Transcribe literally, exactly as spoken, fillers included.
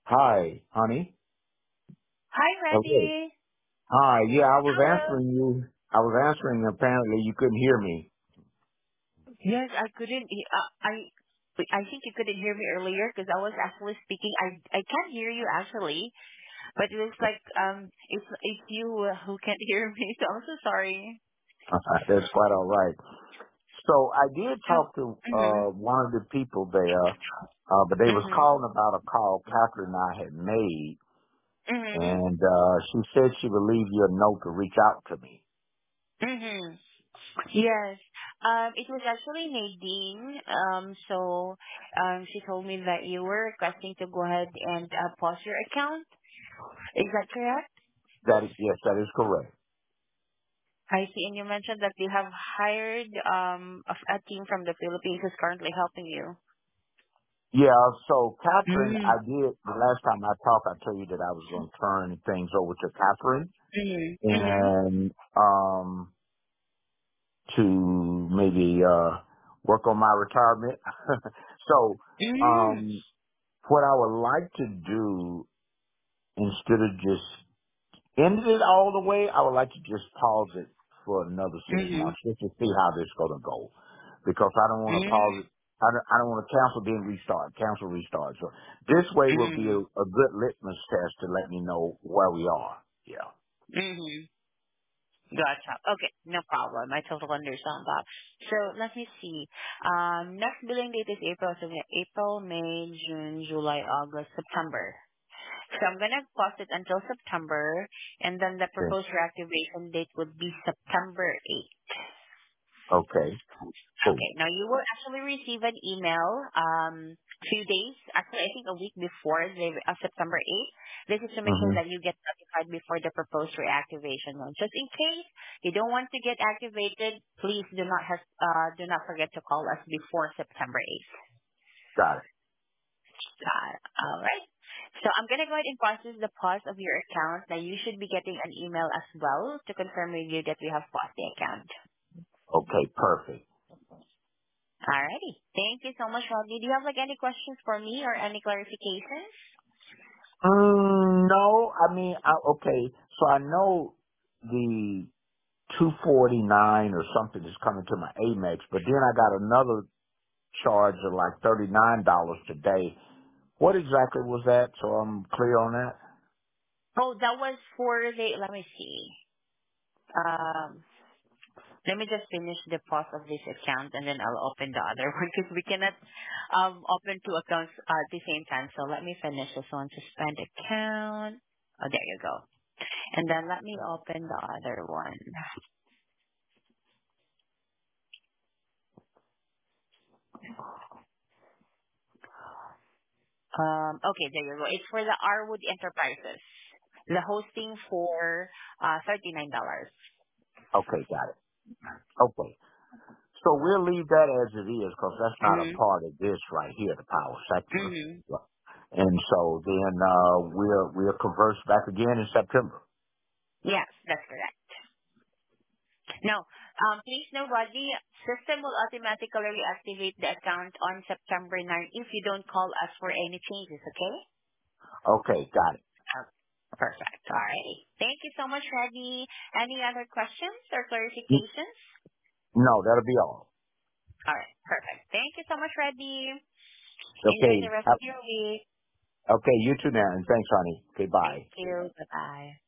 Hi, honey. Hi, Okay. Reddy. Hi. Yeah, I was Hello. answering you. I was answering. Apparently, you couldn't hear me. Yes, I couldn't. he- Uh, I I think you couldn't hear me earlier because I was actually speaking. I I can't hear you actually, but it looks like um it's it's you who, who can't hear me. So I'm so sorry. That's quite all right. So I did So. talk to Mhm. uh one of the people there, uh, but they was Mhm. calling about a call Catherine and I had made, Mhm. and uh she said she would leave you a note to reach out to me. Mhm. Yes. Um, it was actually Nadine. Um, so um, she told me that you were requesting to go ahead and uh, pause your account. Is that correct? That is, yes, that is correct. I see. And you mentioned that they have hired um a, a team from the Philippines who's currently helping you. Yeah. So Catherine, Mm. I did the last time I talked. I told you that I was going to turn things over to Catherine, Mhm. Mhm. and um to maybe uh work on my retirement. so Mhm. um what I would like to do instead of just end it all the way, I would like to just pause it for another six Mhm. months just to see how this is gonna go. Because I don't want to Mhm. pause it. I don't, I don't want to cancel then restart, cancel restart. So this way will be a, Mhm. a good litmus test to let me know where we are. Yeah. Mhm. Gotcha. Okay, no problem. I totally understand that. So let me see. Um, next billing date is April. So we have April, May, June, July, August, September. So I'm gonna pause it until September, and then the Okay. proposed reactivation date would be September eighth. Okay. Cool. Okay. Now you will actually receive an email um few days, actually I think a week before the uh, September eighth. This is to make sure Mhm. that you get notified before the proposed reactivation one. Just in case you don't want to get activated, please do not have uh do not forget to call us before September eighth. Got it. Uh, all right. So I'm gonna go ahead and process the pause of your account. Now you should be getting an email as well to confirm with you that we have paused the account. Okay. Perfect. Alrighty. Thank you so much, Rodney. Do you have like any questions for me or any clarifications? Mm, no, I mean, I, okay, so I know the two forty-nine or something is coming to my Amex, but then I got another charge of like thirty-nine dollars today. What exactly was that? So I'm clear on that? Oh, that was for the, let me see. Um, let me just finish the pause of this account and then I'll open the other one because we cannot um, open two accounts uh, at the same time. So let me finish this one. Suspend account. Oh, there you go. And then let me open the other one. Um, okay, there you go. It's for the Arwood Enterprises. The hosting for uh, thirty-nine dollars. Okay, got it. Okay. So we'll leave that as it is because that's not a Mm-hmm. part of this right here, the power sector. Mm-hmm. And so then, uh, we'll, we'll converse back again in September. Yes, that's correct. Now, um, please know, Rodney, system will automatically reactivate the account on September ninth if you don't call us for any changes, okay? Okay, got it. Oh, perfect. All right. Thank you so much, Rodney. Any other questions or clarifications? No, that'll be all. All right. Perfect. Thank you so much, Rodney. Enjoy the Okay. rest Uh, of your week. Okay, you too now, and thanks, honey. Okay, bye. Thank you. Bye-bye.